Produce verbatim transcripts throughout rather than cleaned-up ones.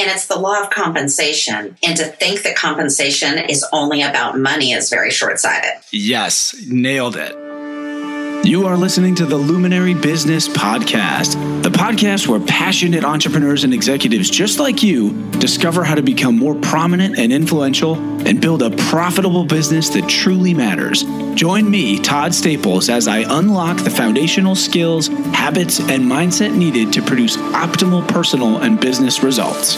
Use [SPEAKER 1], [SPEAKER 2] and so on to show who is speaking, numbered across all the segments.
[SPEAKER 1] And it's the law of compensation. And to think that compensation is only about money is very short-sighted.
[SPEAKER 2] Yes, nailed it. You are listening to the Luminary Business Podcast, the podcast where passionate entrepreneurs and executives just like you discover how to become more prominent and influential and build a profitable business that truly matters. Join me, Todd Staples, as I unlock the foundational skills, habits, and mindset needed to produce optimal personal and business results.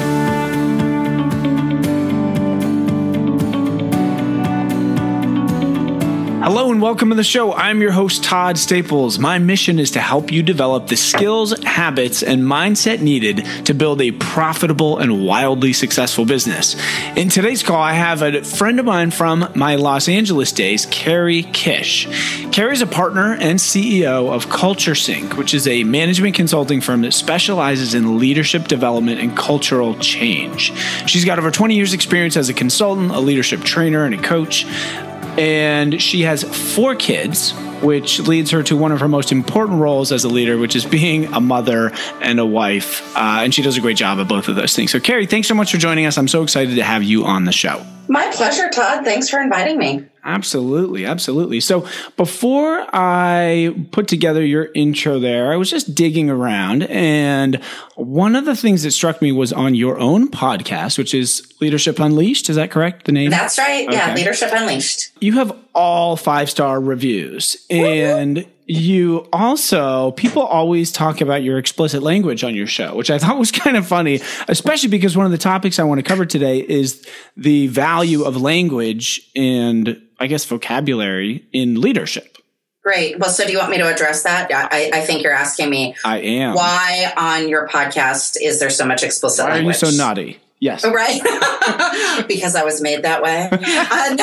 [SPEAKER 2] Hello and welcome to the show. I'm your host, Todd Staples. My mission is to help you develop the skills, habits, and mindset needed to build a profitable and wildly successful business. In today's call, I have a friend of mine from my Los Angeles days, Carrie Kish. Carrie's a partner and C E O of Culture Sync, which is a management consulting firm that specializes in leadership development and cultural change. She's got over twenty years experience as a consultant, a leadership trainer, and a coach. And she has four kids, which leads her to one of her most important roles as a leader, which is being a mother and a wife. Uh, and she does a great job at both of those things. So, Carrie, thanks so much for joining us. I'm so excited to have you on the show.
[SPEAKER 1] My pleasure, Todd. Thanks for inviting me.
[SPEAKER 2] Absolutely. Absolutely. So before I put together your intro there, I was just digging around. And one of the things that struck me was on your own podcast, which is Leadership Unleashed. Is that correct? The name?
[SPEAKER 1] That's right. Okay. Yeah. Leadership Unleashed.
[SPEAKER 2] You have all five-star reviews. And you also, people always talk about your explicit language on your show, which I thought was kind of funny, especially because one of the topics I want to cover today is the value of language and, I guess, vocabulary in leadership.
[SPEAKER 1] Great. Well, so do you want me to address that? I, I think you're asking me.
[SPEAKER 2] I am.
[SPEAKER 1] Why on your podcast is there so much explicit
[SPEAKER 2] why
[SPEAKER 1] language?
[SPEAKER 2] Why are you so naughty? Yes.
[SPEAKER 1] Right. Because I was made that way. uh,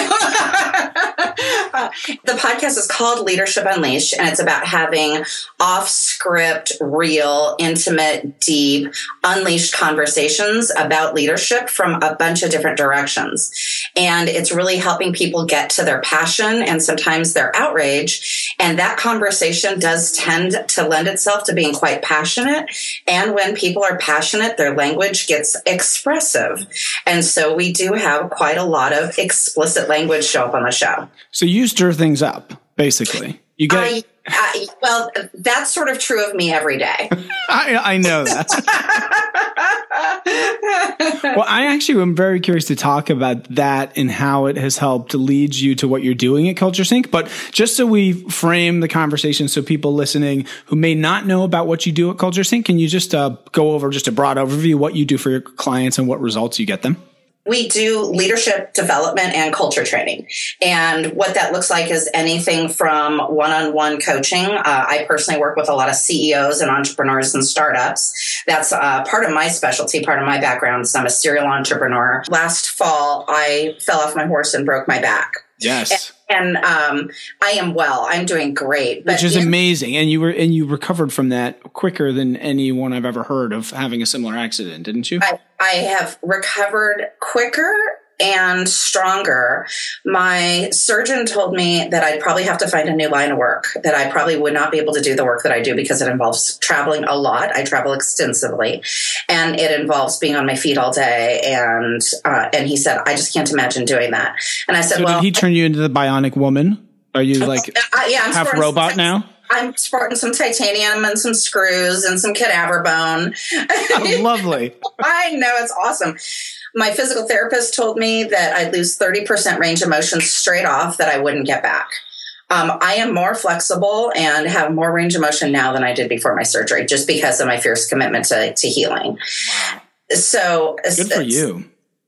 [SPEAKER 1] no. uh, the podcast is called Leadership Unleashed, and it's about having off-script, real, intimate, deep, unleashed conversations about leadership from a bunch of different directions. And it's really helping people get to their passion and sometimes their outrage. And that conversation does tend to lend itself to being quite passionate. And when people are passionate, their language gets expressive. And so we do have quite a lot of explicit language show up on the show.
[SPEAKER 2] So you stir things up, basically. You get.
[SPEAKER 1] I, I, well, that's sort of true of me every day.
[SPEAKER 2] I, I know that. Well, I actually am very curious to talk about that and how it has helped lead you to what you're doing at Culture Sync. But just so we frame the conversation so people listening who may not know about what you do at Culture Sync, can you just uh, go over just a broad overview, what you do for your clients and what results you get them?
[SPEAKER 1] We do leadership development and culture training. And what that looks like is anything from one-on-one coaching. Uh, I personally work with a lot of C E Os and entrepreneurs and startups. That's uh, part of my specialty, part of my background is I'm a serial entrepreneur. Last fall, I fell off my horse and broke my back.
[SPEAKER 2] Yes.
[SPEAKER 1] And, and um, I am well. I'm doing great.
[SPEAKER 2] But Which is in- amazing. And you were and you recovered from that quicker than anyone I've ever heard of having a similar accident, didn't you?
[SPEAKER 1] I, I have recovered quicker and stronger. My surgeon told me that I'd probably have to find a new line of work, that I probably would not be able to do the work that I do because it involves traveling a lot. I travel extensively, and it involves being on my feet all day. And uh, and he said, I just can't imagine doing that. And I said,
[SPEAKER 2] so
[SPEAKER 1] well,
[SPEAKER 2] did he turn you into the bionic woman? Are you like
[SPEAKER 1] uh, yeah, I'm
[SPEAKER 2] half robot now?
[SPEAKER 1] I'm sporting some titanium and some screws and some cadaver bone.
[SPEAKER 2] Oh, lovely.
[SPEAKER 1] I know, it's awesome. My physical therapist told me that I'd lose thirty percent range of motion straight off, that I wouldn't get back. Um, I am more flexible and have more range of motion now than I did before my surgery, just because of my fierce commitment to, to healing.
[SPEAKER 2] Wow.
[SPEAKER 1] So
[SPEAKER 2] good for you.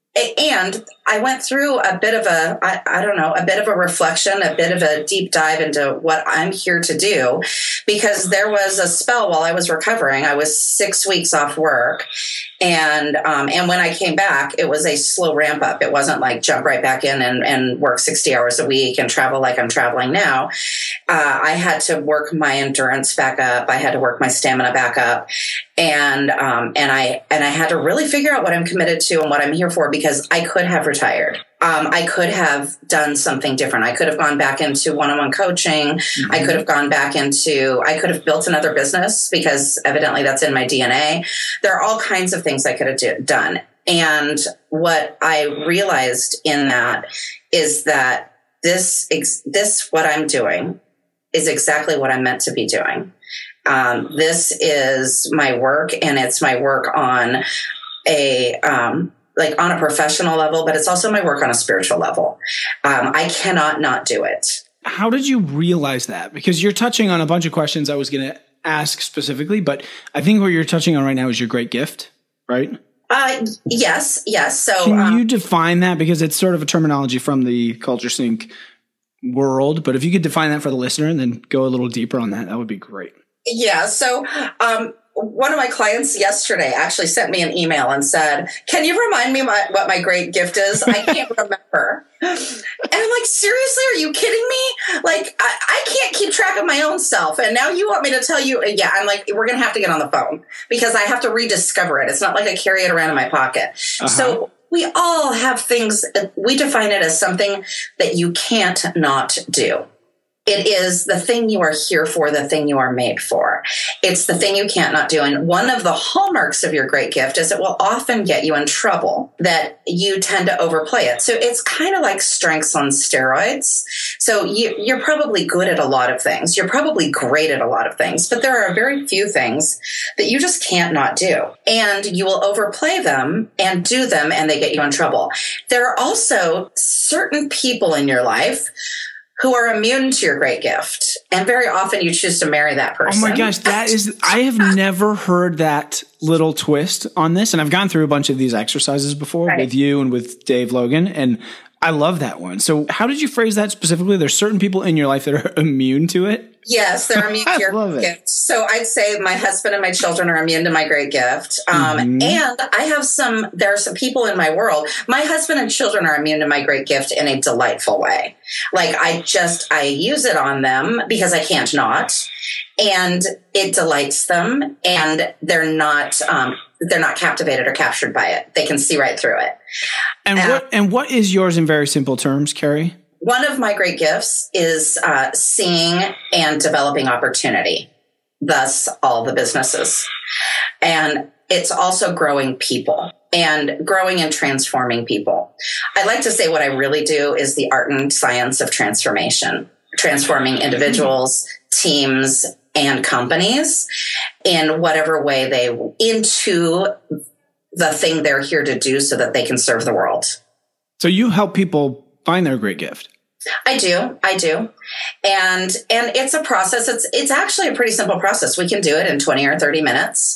[SPEAKER 1] And I went through a bit of a, I, I don't know, a bit of a reflection, a bit of a deep dive into what I'm here to do, because there was a spell while I was recovering. I was six weeks off work. And um, and when I came back, it was a slow ramp up. It wasn't like jump right back in and, and work sixty hours a week and travel like I'm traveling now. Uh, I had to work my endurance back up. I had to work my stamina back up. And um, and I and I had to really figure out what I'm committed to and what I'm here for, because I could have retired. Um, I could have done something different. I could have gone back into one-on-one coaching. Mm-hmm. I could have gone back into, I could have built another business because evidently that's in my D N A. There are all kinds of things I could have do, done. And what I realized in that is that this, this, what I'm doing is exactly what I'm meant to be doing. Um, this is my work, and it's my work on a, um, like on a professional level, but it's also my work on a spiritual level. Um, I cannot not do it.
[SPEAKER 2] How did you realize that? Because you're touching on a bunch of questions I was going to ask specifically, but I think what you're touching on right now is your great gift, right?
[SPEAKER 1] Uh, yes, yes. So
[SPEAKER 2] can
[SPEAKER 1] um,
[SPEAKER 2] you define that? Because it's sort of a terminology from the Culture Sync world, but if you could define that for the listener and then go a little deeper on that, that would be great.
[SPEAKER 1] Yeah. So, um, one of my clients yesterday actually sent me an email and said, can you remind me my, what my great gift is? I can't remember. And I'm like, seriously, are you kidding me? Like, I, I can't keep track of my own self. And now you want me to tell you, yeah, I'm like, we're going to have to get on the phone because I have to rediscover it. It's not like I carry it around in my pocket. Uh-huh. So we all have things, we define it as something that you can't not do. It is the thing you are here for, the thing you are made for. It's the thing you can't not do. And one of the hallmarks of your great gift is it will often get you in trouble, that you tend to overplay it. So it's kind of like strengths on steroids. So you, you're probably good at a lot of things. You're probably great at a lot of things, but there are very few things that you just can't not do. And you will overplay them and do them, and they get you in trouble. There are also certain people in your life who are immune to your great gift. And very often you choose to marry that person.
[SPEAKER 2] Oh my gosh, that is, I have never heard that little twist on this. And I've gone through a bunch of these exercises before right. with you and with Dave Logan. And I love that one. So how did you phrase that specifically? There's certain people in your life that are immune to it?
[SPEAKER 1] Yes, they're immune to your gift. So I'd say my husband and my children are immune to my great gift. Um, mm-hmm. And I have some, there are some people in my world. My husband and children are immune to my great gift in a delightful way. Like I just, I use it on them because I can't not. And it delights them. And they're not, um, they're not captivated or captured by it. They can see right through it.
[SPEAKER 2] And uh, what, and what is yours in very simple terms, Carrie?
[SPEAKER 1] One of my great gifts is uh, seeing and developing opportunity, thus all the businesses. And it's also growing people and growing and transforming people. I like to say what I really do is the art and science of transformation, transforming individuals, teams, and companies in whatever way they into the thing they're here to do so that they can serve the world.
[SPEAKER 2] So you help people find their great gift.
[SPEAKER 1] I do. I do. And, and it's a process. It's, it's actually a pretty simple process. We can do it in twenty or thirty minutes.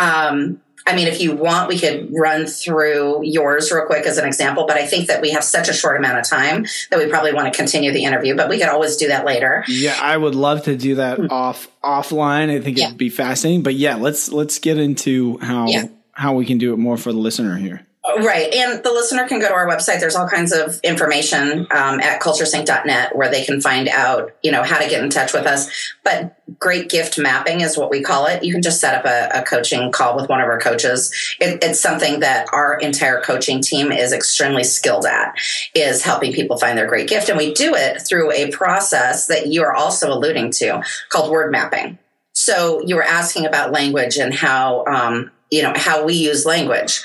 [SPEAKER 1] Um, I mean, if you want, we could run through yours real quick as an example, but I think that we have such a short amount of time that we probably want to continue the interview, but we could always do that later.
[SPEAKER 2] Yeah, I would love to do that mm-hmm. off offline. I think yeah. it'd be fascinating, but yeah, let's, let's get into how, yeah. how we can do it more for the listener here.
[SPEAKER 1] Right. And the listener can go to our website. There's all kinds of information um, at culture sync dot net where they can find out, you know, how to get in touch with us. But great gift mapping is what we call it. You can just set up a, a coaching call with one of our coaches. It, it's something that our entire coaching team is extremely skilled at, is helping people find their great gift. And we do it through a process that you are also alluding to called word mapping. So you were asking about language and how, um, you know, how we use language.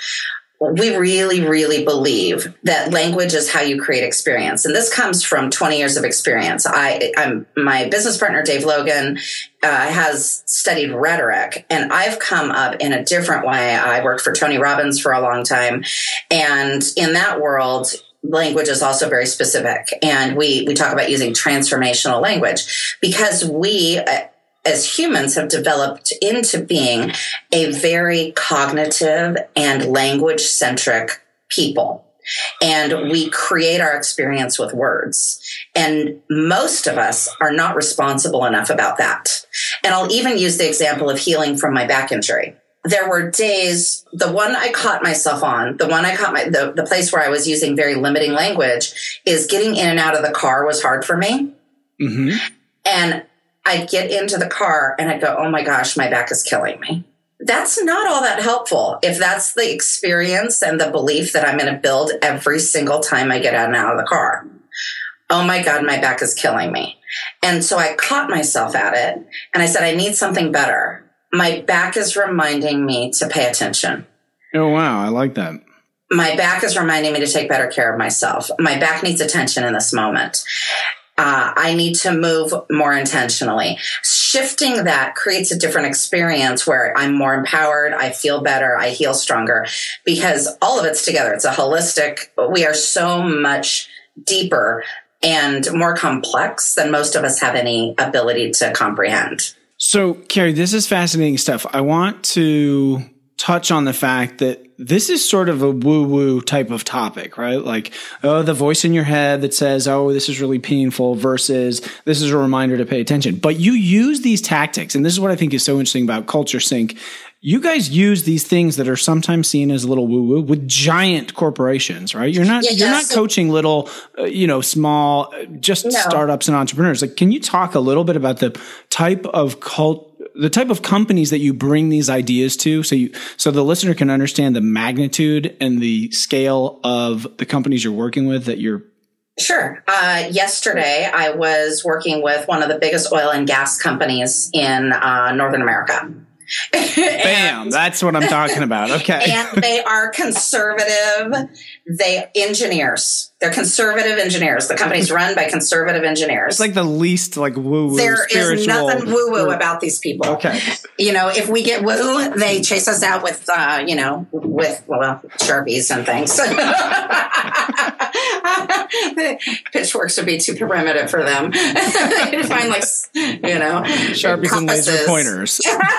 [SPEAKER 1] We really, really believe that language is how you create experience. And this comes from twenty years of experience. I, I'm, my business partner, Dave Logan, uh, has studied rhetoric, and I've come up in a different way. I worked for Tony Robbins for a long time. And in that world, language is also very specific. And we, we talk about using transformational language because we, uh, as humans, have developed into being a very cognitive and language-centric people. And we create our experience with words. And most of us are not responsible enough about that. And I'll even use the example of healing from my back injury. There were days, the one I caught myself on, the one I caught my, the, the place where I was using very limiting language is getting in and out of the car was hard for me. Mm-hmm. And I'd get into the car and I'd go, oh my gosh, my back is killing me. that's not all that helpful. If that's the experience and the belief that I'm going to build every single time I get out and out of the car. Oh my God, my back is killing me. And so I caught myself at it and I said, I need something better. My back is reminding me to pay attention.
[SPEAKER 2] Oh, wow. I like that.
[SPEAKER 1] My back is reminding me to take better care of myself. My back needs attention in this moment. Uh, I need to move more intentionally. Shifting that creates a different experience where I'm more empowered. I feel better. I heal stronger because all of it's together. It's a holistic. We are so much deeper and more complex than most of us have any ability to comprehend.
[SPEAKER 2] So, Carrie, this is fascinating stuff. I want to touch on the fact that this is sort of a woo-woo type of topic, right? Like, oh, the voice in your head that says, oh, this is really painful versus this is a reminder to pay attention. But you use these tactics, and this is what I think is so interesting about Culture Sync. You guys use these things that are sometimes seen as a little woo-woo with giant corporations, right? You're not, yeah, you're yeah, not so, coaching little, uh, you know, small, uh, just no. startups and entrepreneurs. Like, can you talk a little bit about the type of cult, the type of companies that you bring these ideas to, so you, so the listener can understand the magnitude and the scale of the companies you're working with that you're.
[SPEAKER 1] Sure. Uh, yesterday, I was working with one of the biggest oil and gas companies in uh, Northern America.
[SPEAKER 2] Bam!
[SPEAKER 1] and,
[SPEAKER 2] that's what I'm talking about. Okay.
[SPEAKER 1] And they are conservative. They engineers. They're conservative engineers. The company's run by conservative engineers.
[SPEAKER 2] It's like the least like woo woo.
[SPEAKER 1] There is nothing woo woo about these people.
[SPEAKER 2] Okay.
[SPEAKER 1] You know, if we get woo, they chase us out with, uh, you know, with well Sharpies and things. Pitchforks would be too primitive for them. They'd find like, you know,
[SPEAKER 2] Sharpies and laser pointers.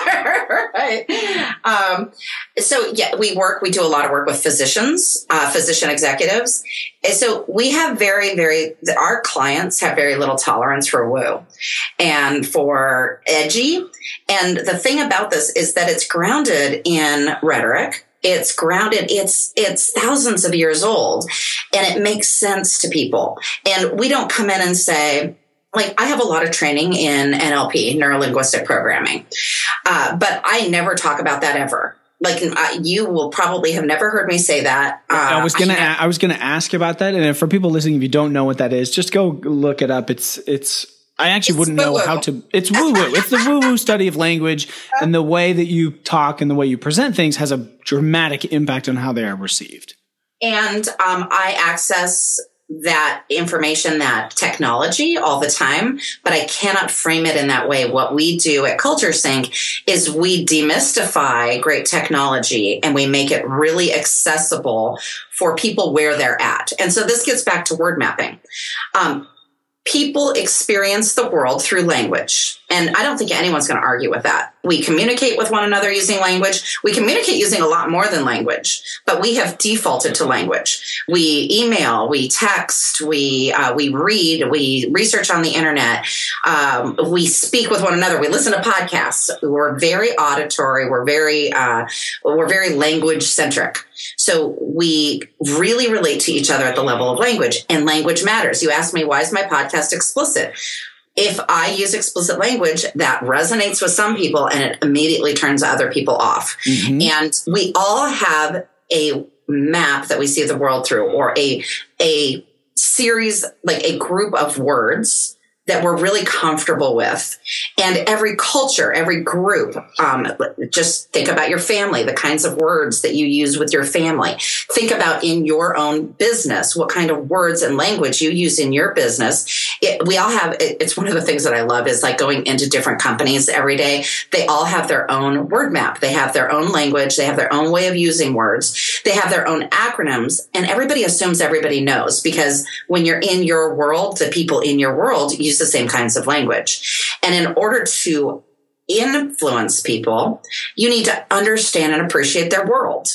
[SPEAKER 1] Right. Um, so yeah, we work, we do a lot of work with physicians, uh, physician executives. And so we have very, very, our clients have very little tolerance for woo and for edgy. And the thing about this is that it's grounded in rhetoric. It's grounded, it's, it's thousands of years old and it makes sense to people. And we don't come in and say, like, I have a lot of training in N L P, neuro-linguistic programming, uh, but I never talk about that ever. Like, uh, you will probably have never heard me say that. Uh,
[SPEAKER 2] I was gonna, I, a- I was gonna ask about that, and for people listening, if you don't know what that is, just go look it up. It's, it's. I actually it's wouldn't woo-woo. know how to. It's woo-woo. It's the woo-woo study of language, and the way that you talk and the way you present things has a dramatic impact on how they are received.
[SPEAKER 1] And um, I access that information, that technology all the time, but I cannot frame it in that way. What we do at Culture Sync is we demystify great technology and we make it really accessible for people where they're at. And so this gets back to word mapping. Um, people experience the world through language. And I don't think anyone's going to argue with that. We communicate with one another using language. We communicate using a lot more than language, but we have defaulted to language. We email, we text, we uh, we read, we research on the internet, um, we speak with one another, we listen to podcasts. We're very auditory. We're very uh, we're very language centric. So we really relate to each other at the level of language, and language matters. You asked me, why is my podcast explicit? If I use explicit language, that resonates with some people and it immediately turns other people off. Mm-hmm. And we all have a map that we see the world through, or a, a series, like a group of words that we're really comfortable with. And every culture, every group, um, just think about your family, the kinds of words that you use with your family. Think about in your own business, what kind of words and language you use in your business. It, we all have, it, it's one of the things that I love is like going into different companies every day. They all have their own word map. They have their own language. They have their own way of using words. They have their own acronyms, and everybody assumes everybody knows, because when you're in your world, the people in your world use the same kinds of language. And in order to influence people, you need to understand and appreciate their world.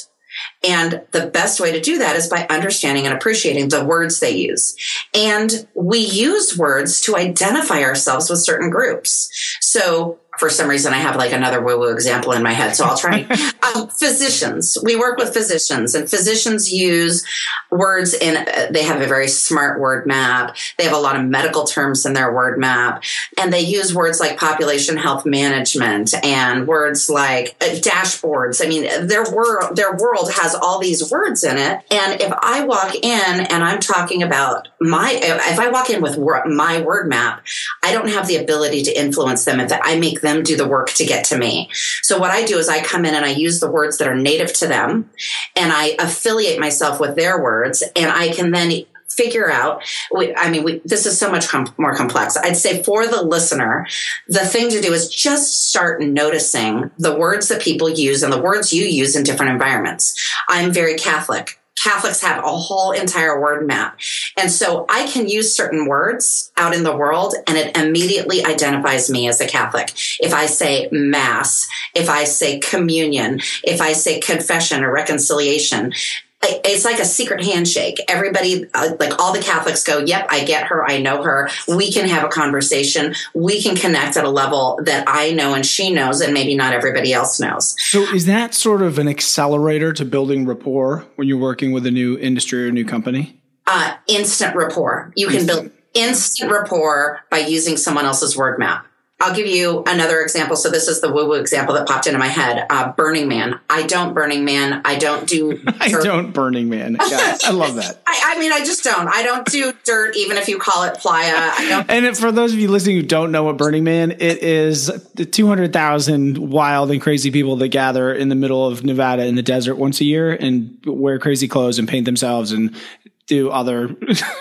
[SPEAKER 1] And the best way to do that is by understanding and appreciating the words they use. And we use words to identify ourselves with certain groups. So, For some reason, I have like another woo-woo example in my head, so I'll try. um, physicians. We work with physicians, and physicians use words in, uh, they have a very smart word map. They have a lot of medical terms in their word map, and they use words like population health management and words like uh, dashboards. I mean, their world, their world has all these words in it. And if I walk in and I'm talking about my, if I walk in with wor- my word map, I don't have the ability to influence them. If I make them do the work to get to me. So what I do is I come in and I use the words that are native to them, and I affiliate myself with their words, and I can then figure out, we, I mean, we, this is so much com- more complex. I'd say for the listener, the thing to do is just start noticing the words that people use and the words you use in different environments. I'm very Catholic. Catholics have a whole entire word map. And so I can use certain words out in the world and it immediately identifies me as a Catholic. If I say mass, if I say communion, if I say confession or reconciliation, it's like a secret handshake. Everybody, like all the Catholics go, yep, I get her. I know her. We can have a conversation. We can connect at a level that I know and she knows and maybe not everybody else knows.
[SPEAKER 2] So is that sort of an accelerator to building rapport when you're working with a new industry or a new company?
[SPEAKER 1] Uh, instant rapport. You can build instant rapport by using someone else's word map. I'll give you another example. So this is the woo-woo example that popped into my head. Uh, Burning Man. I don't Burning Man. I don't do dirt.
[SPEAKER 2] I don't Burning Man. Yeah, I love that.
[SPEAKER 1] I, I mean, I just don't. I don't do dirt, even if you call it playa. I don't.
[SPEAKER 2] And for those of you listening who don't know what Burning Man, it is the two hundred thousand wild and crazy people that gather in the middle of Nevada in the desert once a year and wear crazy clothes and paint themselves and do other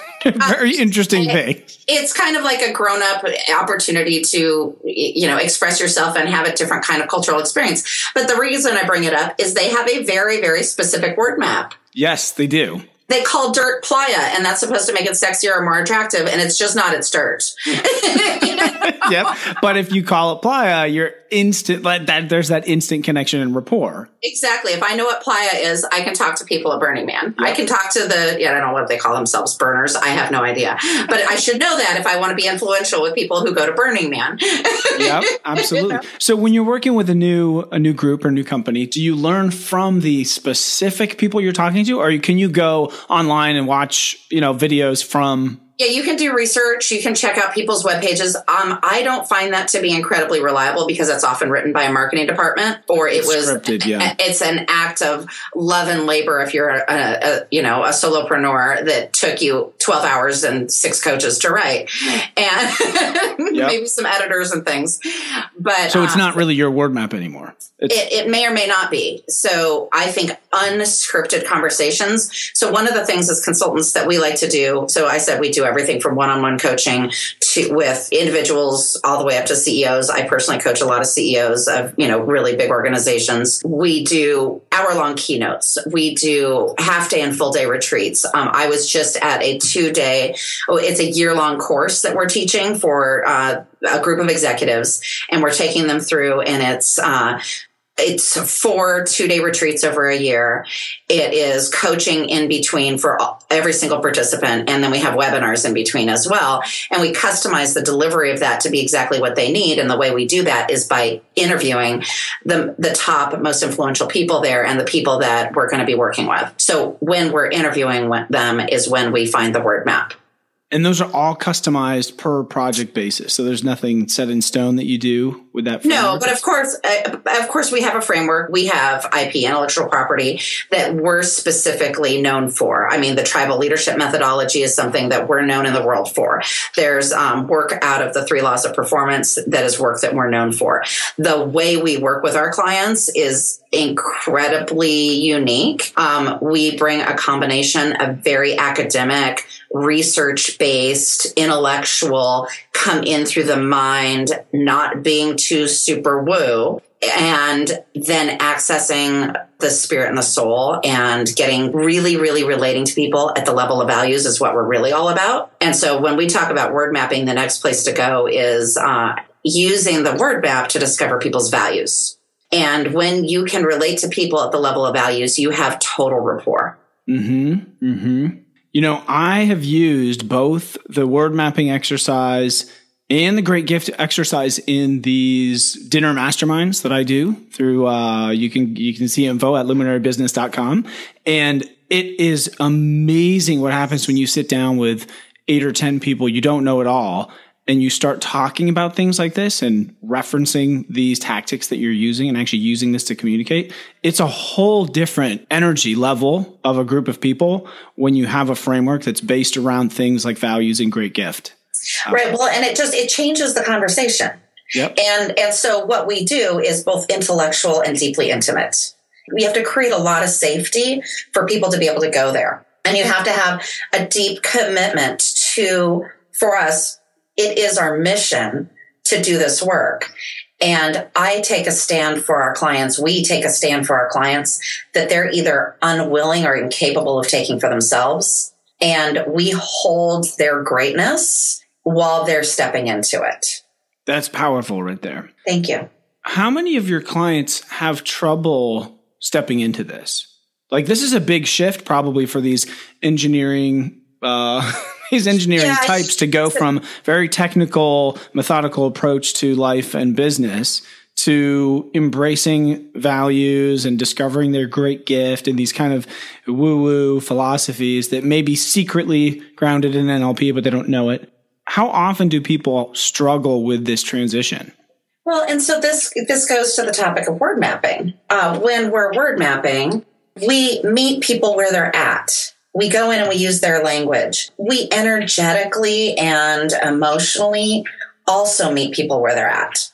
[SPEAKER 2] very uh, interesting it, things.
[SPEAKER 1] It's kind of like a grown-up opportunity to, you know, express yourself and have a different kind of cultural experience. But the reason I bring it up is they have a very, very specific word map.
[SPEAKER 2] Yes, they do.
[SPEAKER 1] They call dirt playa, and that's supposed to make it sexier or more attractive, and it's just not. It's dirt.
[SPEAKER 2] Yep. But if you call it playa, you're instant. Like that, there's that instant connection and rapport.
[SPEAKER 1] Exactly. If I know what playa is, I can talk to people at Burning Man. Yep. I can talk to the, yeah, I don't know what they call themselves, burners. I have no idea. But I should know that if I want to be influential with people who go to Burning Man.
[SPEAKER 2] Yep, absolutely. You know? So when you're working with a new a new group or new company, do you learn from the specific people you're talking to, or can you go online and watch, you know, videos from?
[SPEAKER 1] Yeah, you can do research. You can check out people's web pages. Um, I don't find that to be incredibly reliable because it's often written by a marketing department, or it
[SPEAKER 2] it's
[SPEAKER 1] was
[SPEAKER 2] scripted, yeah.
[SPEAKER 1] It's an act of love and labor if you're a, a you know a solopreneur that took you twelve hours and six coaches to write, and yep. maybe some editors and things. But
[SPEAKER 2] so it's
[SPEAKER 1] um,
[SPEAKER 2] not really your word map anymore.
[SPEAKER 1] It, it may or may not be. So I think unscripted conversations. So one of the things as consultants that we like to do, so I said we do everything from one-on-one coaching to with individuals all the way up to C E Os. I personally coach a lot of C E Os of, you know, really big organizations. We do hour-long keynotes. We do half-day and full-day retreats. Um, I was just at a two-day, oh, it's a year-long course that we're teaching for uh, a group of executives, and we're taking them through, and it's uh, It's four two-day retreats over a year. It is coaching in between for all, every single participant. And then we have webinars in between as well. And we customize the delivery of that to be exactly what they need. And the way we do that is by interviewing the, the top, most influential people there and the people that we're going to be working with. So when we're interviewing them is when we find the word map.
[SPEAKER 2] And those are all customized per project basis. So there's nothing set in stone that you do with that framework?
[SPEAKER 1] No, but of course, uh, of course, we have a framework. We have I P, intellectual property, that we're specifically known for. I mean, the tribal leadership methodology is something that we're known in the world for. There's um, work out of the three laws of performance that is work that we're known for. The way we work with our clients is incredibly unique. Um, we bring a combination of very academic, research-based, intellectual, come in through the mind, not being too super woo, and then accessing the spirit and the soul and getting really, really relating to people at the level of values is what we're really all about. And so when we talk about word mapping, the next place to go is uh, using the word map to discover people's values. And when you can relate to people at the level of values, you have total rapport.
[SPEAKER 2] Mm-hmm. Mm-hmm. You know, I have used both the word mapping exercise and the great gift exercise in these dinner masterminds that I do through, uh, you can, you can see info at luminary business dot com. And it is amazing what happens when you sit down with eight or ten people you don't know at all, and you start talking about things like this and referencing these tactics that you're using and actually using this to communicate. It's a whole different energy level of a group of people when you have a framework that's based around things like values and great gift.
[SPEAKER 1] Right. Well, and it just, it changes the conversation.
[SPEAKER 2] Yep.
[SPEAKER 1] And, and so what we do is both intellectual and deeply intimate. We have to create a lot of safety for people to be able to go there. And you have to have a deep commitment to, for us, it is our mission to do this work. And I take a stand for our clients. We take a stand for our clients that they're either unwilling or incapable of taking for themselves. And we hold their greatness while they're stepping into it.
[SPEAKER 2] That's powerful right there.
[SPEAKER 1] Thank you.
[SPEAKER 2] How many of your clients have trouble stepping into this? Like, this is a big shift probably for these engineering, uh, these engineering
[SPEAKER 1] yeah,
[SPEAKER 2] types to go from very technical, methodical approach to life and business to embracing values and discovering their great gift and these kind of woo-woo philosophies that may be secretly grounded in N L P, but they don't know it. How often do people struggle with this transition?
[SPEAKER 1] Well, and so this this goes to the topic of word mapping. Uh, when we're word mapping, we meet people where they're at. We go in and we use their language. We energetically and emotionally also meet people where they're at.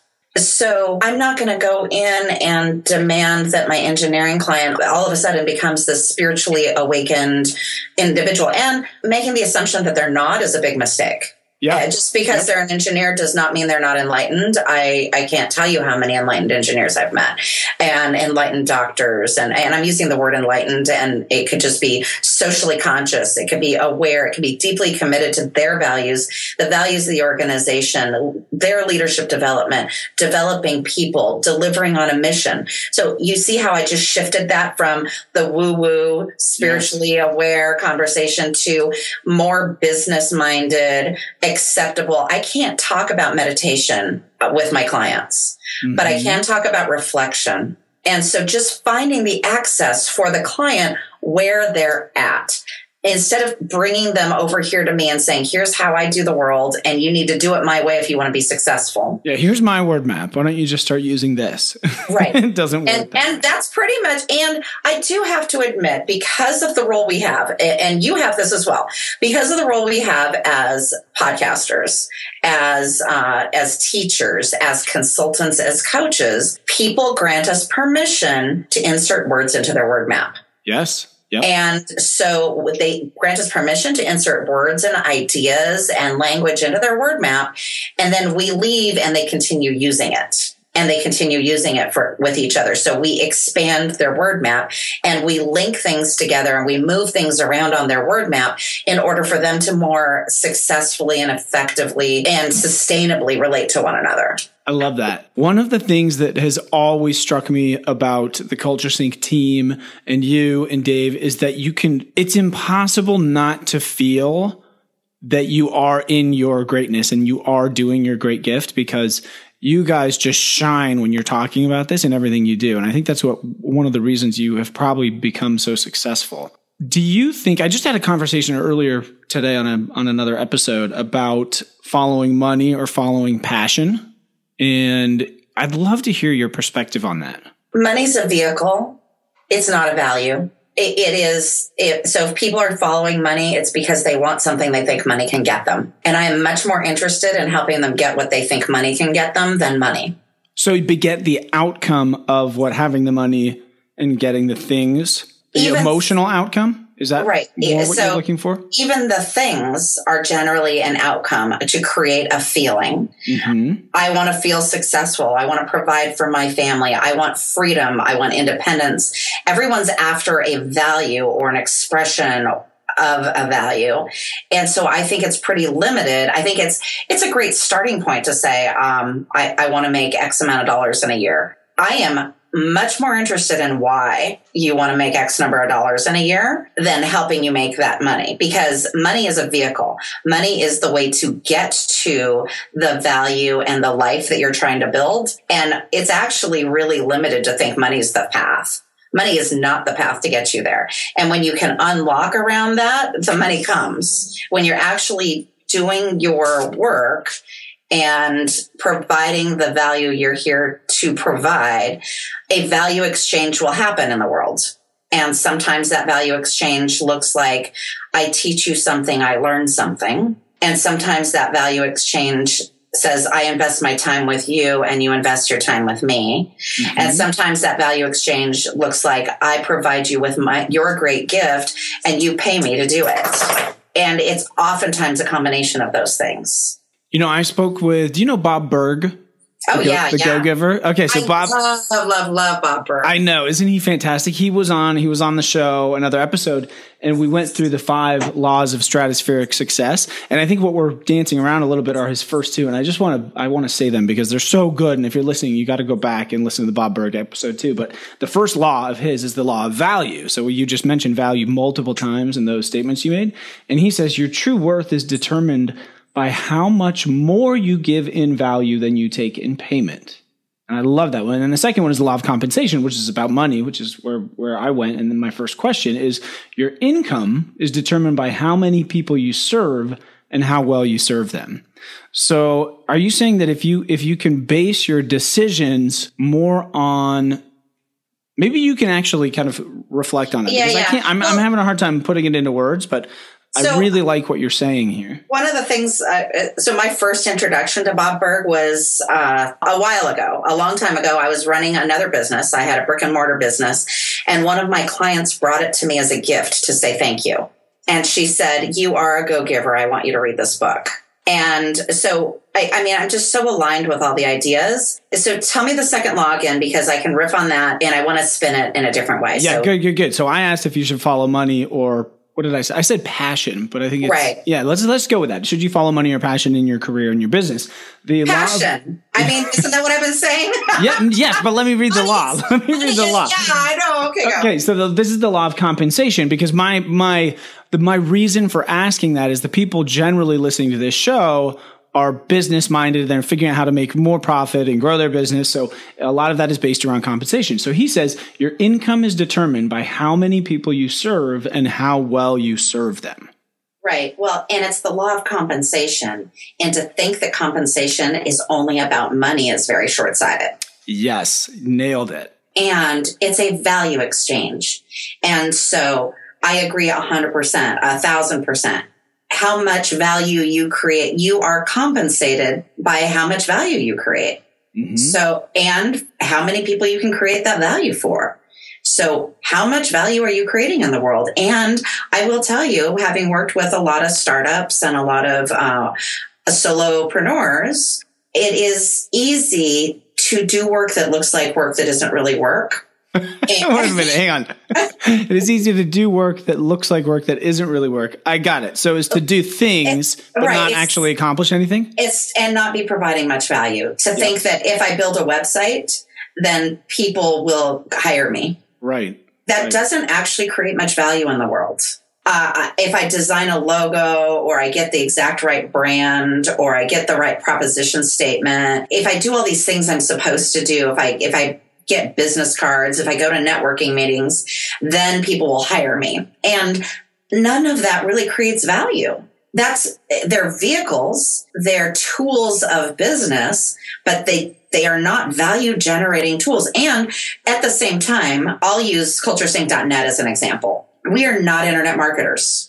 [SPEAKER 1] So I'm not going to go in and demand that my engineering client all of a sudden becomes this spiritually awakened individual. And making the assumption that they're not is a big mistake.
[SPEAKER 2] Yeah.
[SPEAKER 1] Uh, just because yep. they're an engineer does not mean they're not enlightened. I, I can't tell you how many enlightened engineers I've met and enlightened doctors. And, and I'm using the word enlightened, and it could just be socially conscious. It could be aware. It could be deeply committed to their values, the values of the organization, their leadership development, developing people, delivering on a mission. So you see how I just shifted that from the woo-woo, spiritually yes. aware conversation to more business-minded, acceptable. I can't talk about meditation with my clients, mm-hmm. but I can talk about reflection. And so just finding the access for the client where they're at, instead of bringing them over here to me and saying, here's how I do the world, and you need to do it my way if you want to be successful.
[SPEAKER 2] Yeah, here's my word map. Why don't you just start using this?
[SPEAKER 1] Right.
[SPEAKER 2] It doesn't work.
[SPEAKER 1] And, that and that's pretty much, and I do have to admit, because of the role we have, and you have this as well, because of the role we have as podcasters, as uh, as teachers, as consultants, as coaches, people grant us permission to insert words into their word map.
[SPEAKER 2] Yes. Yep.
[SPEAKER 1] And so they grant us permission to insert words and ideas and language into their word map. And then we leave and they continue using it. And they continue using it for with each other. So we expand their word map and we link things together and we move things around on their word map in order for them to more successfully and effectively and sustainably relate to one another.
[SPEAKER 2] I love that. One of the things that has always struck me about the Culture Sync team and you and Dave is that you can, it's impossible not to feel that you are in your greatness and you are doing your great gift, because you guys just shine when you're talking about this and everything you do. And I think that's what one of the reasons you have probably become so successful. Do you think, I just had a conversation earlier today on a, on another episode about following money or following passion. And I'd love to hear your perspective on that.
[SPEAKER 1] Money's a vehicle. It's not a value. It, it is. It, so if people are following money, it's because they want something they think money can get them. And I am much more interested in helping them get what they think money can get them than money.
[SPEAKER 2] So you get the outcome of what having the money and getting the things, the Even, emotional outcome? Is that
[SPEAKER 1] right?
[SPEAKER 2] More what
[SPEAKER 1] so
[SPEAKER 2] you're looking for?
[SPEAKER 1] Even the things are generally an outcome to create a feeling. Mm-hmm. I want to feel successful. I want to provide for my family. I want freedom. I want independence. Everyone's after a value or an expression of a value. And so I think it's pretty limited. I think it's it's a great starting point to say, um, I, I want to make X amount of dollars in a year. I am much more interested in why you want to make X number of dollars in a year than helping you make that money, because money is a vehicle. Money is the way to get to the value and the life that you're trying to build. And it's actually really limited to think money is the path. Money is not the path to get you there. And when you can unlock around that, the money comes. When you're actually doing your work and providing the value you're here to provide, a value exchange will happen in the world. And sometimes that value exchange looks like I teach you something, I learn something. And sometimes that value exchange says I invest my time with you and you invest your time with me. Mm-hmm. And sometimes that value exchange looks like I provide you with my your great gift and you pay me to do it. And it's oftentimes a combination of those things.
[SPEAKER 2] You know, I spoke with, do you know Bob Burg?
[SPEAKER 1] Oh,
[SPEAKER 2] the go,
[SPEAKER 1] yeah,
[SPEAKER 2] the
[SPEAKER 1] yeah.
[SPEAKER 2] Go-Giver. Okay, so
[SPEAKER 1] I
[SPEAKER 2] Bob.
[SPEAKER 1] love, love, love, love Bob Burg.
[SPEAKER 2] I know. Isn't he fantastic? He was on, he was on the show, another episode, and we went through the five laws of stratospheric success. And I think what we're dancing around a little bit are his first two. And I just want to, I want to say them because they're so good. And if you're listening, you got to go back and listen to the Bob Burg episode too. But the first law of his is the law of value. So you just mentioned value multiple times in those statements you made. And he says your true worth is determined by how much more you give in value than you take in payment. And I love that one. And the second one is the law of compensation, which is about money, which is where, where I went. And then my first question is your income is determined by how many people you serve and how well you serve them. So are you saying that if you, if you can base your decisions more on, maybe you can actually kind of reflect on it?
[SPEAKER 1] Yeah,
[SPEAKER 2] because
[SPEAKER 1] yeah.
[SPEAKER 2] I can't, I'm, well, I'm having a hard time putting it into words, but So, I really like what you're saying here.
[SPEAKER 1] One of the things, uh, so my first introduction to Bob Burg was uh, a while ago, a long time ago. I was running another business. I had a brick and mortar business. And one of my clients brought it to me as a gift to say thank you. And she said, you are a go-giver. I want you to read this book. And so, I, I mean, I'm just so aligned with all the ideas. So tell me the second law again, because I can riff on that and I want to spin it in a different way.
[SPEAKER 2] Yeah,
[SPEAKER 1] so,
[SPEAKER 2] good, good, good. So I asked if you should follow money or what did I say? I said passion, but I think it's,
[SPEAKER 1] right.
[SPEAKER 2] Yeah, let's let's go with that. Should you follow money or passion in your career and your business? The
[SPEAKER 1] passion. Law of, I mean, isn't that what I've been saying?
[SPEAKER 2] yeah, yes, but let me read the law. Let me read the law.
[SPEAKER 1] Yeah, I know. Okay, go.
[SPEAKER 2] Okay, so the, this is the law of compensation because my my the, my reason for asking that is the people generally listening to this show are business minded. They're figuring out how to make more profit and grow their business. So a lot of that is based around compensation. So he says your income is determined by how many people you serve and how well you serve them.
[SPEAKER 1] Right. Well, and it's the law of compensation. And to think that compensation is only about money is very short-sighted.
[SPEAKER 2] Yes. Nailed it.
[SPEAKER 1] And it's a value exchange. And so I agree a hundred percent, a thousand percent. How much value you create, you are compensated by how much value you create. Mm-hmm. So, and how many people you can create that value for. So how much value are you creating in the world? And I will tell you, having worked with a lot of startups and a lot of uh, solopreneurs, it is easy to do work that looks like work that isn't really work.
[SPEAKER 2] Wait a minute, hang on. It is easy to do work that looks like work that isn't really work. I got it. So it's to do things, it's, but right, not actually accomplish anything?
[SPEAKER 1] It's and not be providing much value. To yep. think that if I build a website, then people will hire me.
[SPEAKER 2] Right.
[SPEAKER 1] That
[SPEAKER 2] right.
[SPEAKER 1] doesn't actually create much value in the world. Uh, if I design a logo or I get the exact right brand or I get the right proposition statement, if I do all these things I'm supposed to do, if I if I get business cards, if I go to networking meetings, then people will hire me. And none of that really creates value. That's they're vehicles, they're tools of business, but they they are not value generating tools. And at the same time, I'll use culture sync dot net as an example. We are not internet marketers.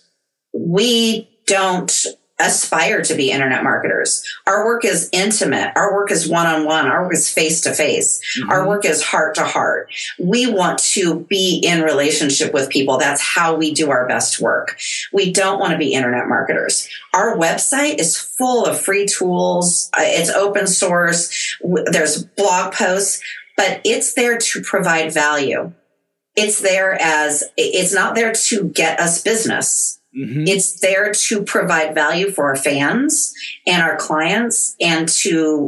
[SPEAKER 1] We don't aspire to be internet marketers. Our work is intimate. Our work is one-on-one. Our work is face-to-face. Mm-hmm. Our work is heart-to-heart. We want to be in relationship with people. That's how we do our best work. We don't want to be internet marketers. Our website is full of free tools. It's open source. There's blog posts, but it's there to provide value. It's there as, it's not there to get us business. Mm-hmm. It's there to provide value for our fans and our clients and to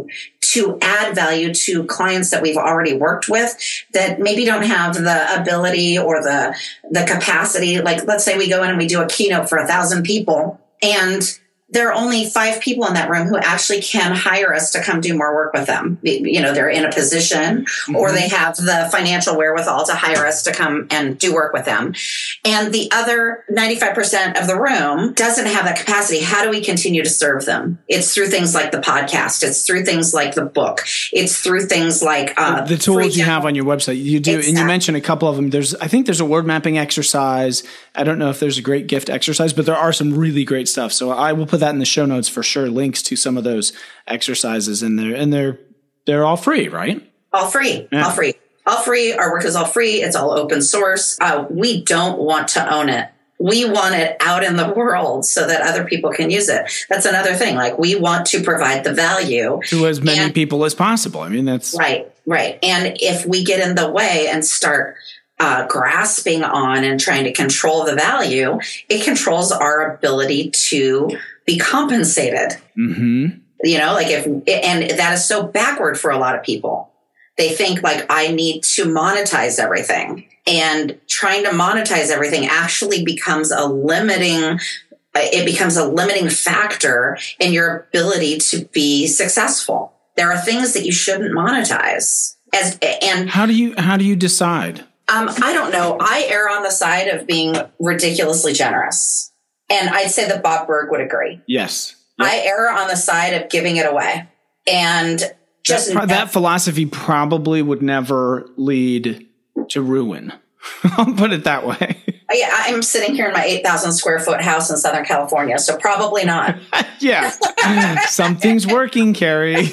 [SPEAKER 1] to add value to clients that we've already worked with that maybe don't have the ability or the, the capacity. Like, let's say we go in and we do a keynote for a thousand people, and there are only five people in that room who actually can hire us to come do more work with them. You know, they're in a position mm-hmm. or they have the financial wherewithal to hire us to come and do work with them. And the other ninety-five percent of the room doesn't have that capacity. How do we continue to serve them? It's through things like the podcast. It's through things like the book. It's through things like uh,
[SPEAKER 2] the tools you have on your website. You do, exactly. And you mentioned a couple of them. There's, I think there's a word mapping exercise. I don't know if there's a great gift exercise, but there are some really great stuff. So I will put that in the show notes for sure. Links to some of those exercises in there, and they're they're all free, right?
[SPEAKER 1] All free, yeah. all free, all free. Our work is all free. It's all open source. Uh, we don't want to own it. We want it out in the world so that other people can use it. That's another thing. Like, we want to provide the value
[SPEAKER 2] to as many and, people as possible. I mean, that's
[SPEAKER 1] right, right. And if we get in the way and start Uh, grasping on and trying to control the value, it controls our ability to be compensated.
[SPEAKER 2] Mm-hmm.
[SPEAKER 1] You know, like if, and that is so backward for a lot of people. They think like, I need to monetize everything, and trying to monetize everything actually becomes a limiting, it becomes a limiting factor in your ability to be successful. There are things that you shouldn't monetize. As, and
[SPEAKER 2] how do you, how do you decide?
[SPEAKER 1] Um, I don't know. I err on the side of being ridiculously generous. And I'd say that Bob Burg would agree.
[SPEAKER 2] Yes.
[SPEAKER 1] Yep. I err on the side of giving it away. And just
[SPEAKER 2] that, that philosophy probably would never lead to ruin. I'll put it that way.
[SPEAKER 1] Yeah, I'm sitting here in my eight thousand square foot house in Southern California, so probably not.
[SPEAKER 2] Yeah. Something's working, Carrie.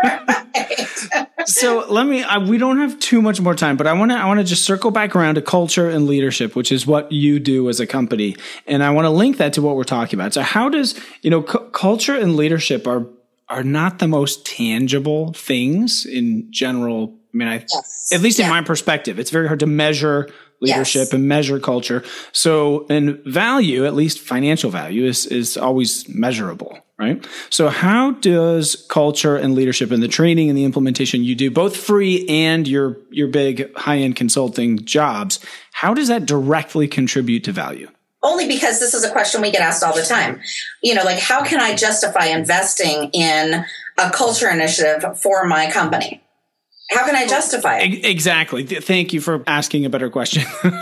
[SPEAKER 2] So let me, I, we don't have too much more time, but I want to, I want to just circle back around to culture and leadership, which is what you do as a company. And I want to link that to what we're talking about. So how does, you know, cu- culture and leadership are, are not the most tangible things in general. I mean, I, yes. at least yeah. in my perspective, it's very hard to measure leadership yes. and measure culture. So, and value, at least financial value, is, is always measurable, right? So how does culture and leadership and the training and the implementation you do, both free and your, your big high-end consulting jobs, how does that directly contribute to value?
[SPEAKER 1] Only because this is a question we get asked all the time. You know, like, how can I justify investing in a culture initiative for my company? How can I justify it?
[SPEAKER 2] Exactly. Thank you for asking a better question.